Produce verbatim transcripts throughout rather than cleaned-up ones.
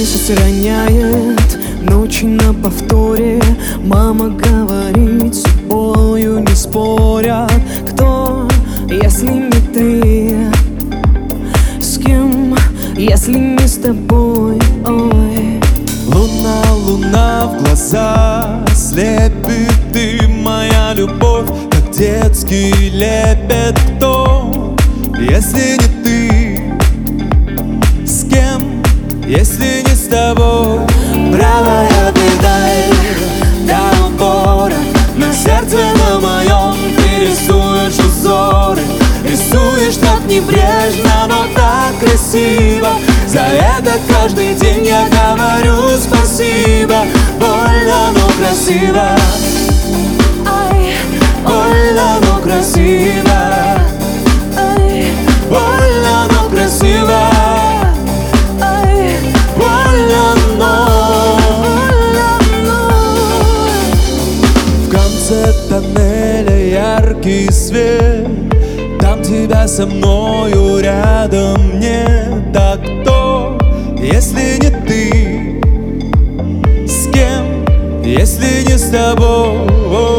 Месяц роняет, ночи на повторе. Мама говорит, с собою не спорят. Кто, если не ты? С кем, если не с тобой? Ой. Луна, луна в глаза слепит, ты моя любовь, как детский лепет. Кто, если не ты? С кем, если не с тобой? Правая педаль до упора, на сердце на моем ты рисуешь узоры. Рисуешь так небрежно, но так красиво. За это каждый день я говорю спасибо. Больно, но красиво. Ай, больно, но красиво. Ай, больно, но красиво. Ай, больно, но, больно, но. В конце тоннеля яркий свет, там тебя со мною рядом нет. А кто, если не ты? С кем, если не с тобой?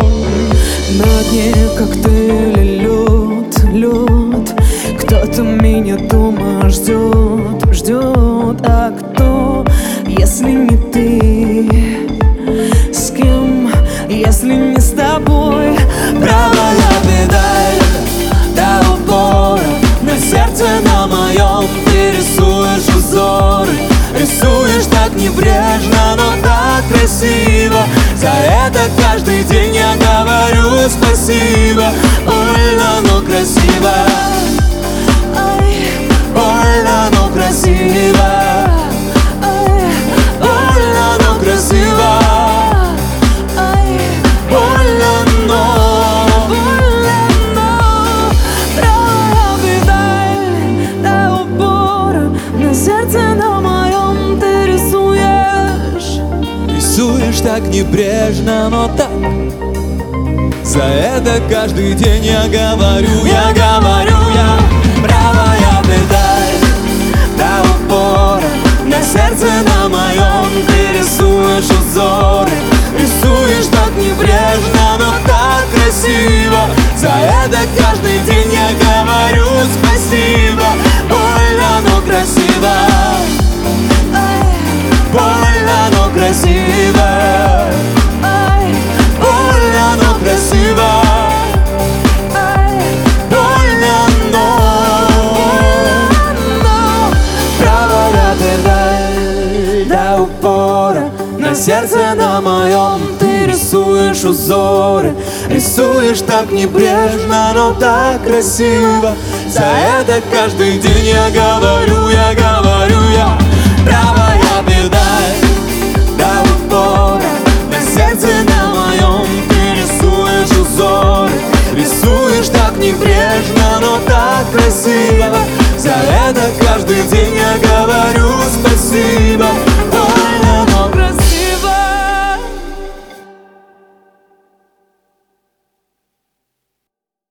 На дне коктейля лед, лед. Кто-то меня дома ждет, ждет. А кто, если не ты? С кем, если не с тобой? Правая педаль до упора, на сердце на моем ты рисуешь узоры. Рисуешь так небрежно, но так красиво. За это каждый день я говорю спасибо. Больно, но красиво. Ай, больно, но красиво. Ай, больно, но красиво. Ай, больно, но, больно, но. Правая педаль до упора, на сердце на моем ты рисуешь. Рисуешь так небрежно, но так. За это каждый день я говорю, я говорю, я. Правая педаль до упора, на сердце на моем ты рисуешь узоры. Рисуешь так небрежно, но так красиво. За это каждый день я говорю спасибо. Больно, но красиво. Ай, больно, но красиво. Ай, больно, но красиво. Ай, больно, но, но. Правая педаль до упора, на сердце на моем ты рисуешь узоры. Рисуешь так небрежно, но так красиво. За это каждый день я говорю, я говорю, я. Правая педаль до упора, на сердце на моем ты рисуешь узоры. Рисуешь так небрежно, но так красиво. За это каждый день я говорю.